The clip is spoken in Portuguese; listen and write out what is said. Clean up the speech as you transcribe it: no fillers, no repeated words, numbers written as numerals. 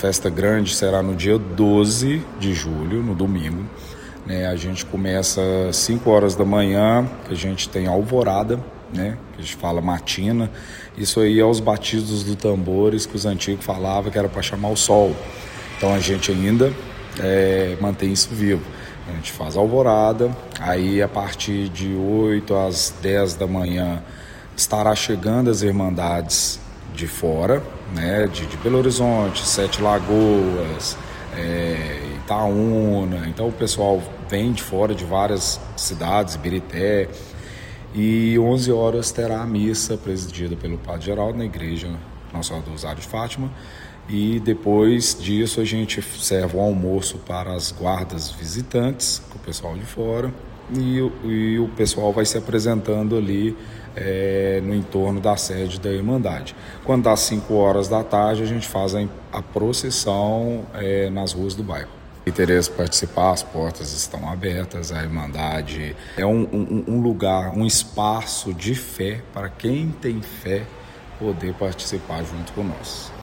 festa grande será no dia 12 de julho, no domingo. Né? A gente começa às 5 horas da manhã, que a gente tem alvorada, né? Que a gente fala matina. Isso aí é os batidos dos tambores que os antigos falavam que era para chamar o sol. Então a gente ainda mantém isso vivo. A gente faz alvorada, aí a partir de 8 às 10 da manhã estará chegando as irmandades de fora, né, de Belo Horizonte, Sete Lagoas, Itaúna. Então o pessoal vem de fora de várias cidades, Birité, e 11 horas terá a missa presidida pelo Padre Geraldo na igreja Nossa Senhora do Rosário de Fátima. E depois disso a gente serve o almoço para as guardas visitantes, com o pessoal de fora, e o pessoal vai se apresentando ali no entorno da sede da Irmandade. Quando dá 5 horas da tarde, a gente faz a procissão nas ruas do bairro. Quem interessa participar, as portas estão abertas, a Irmandade é um lugar, um espaço de fé para quem tem fé poder participar junto com nós.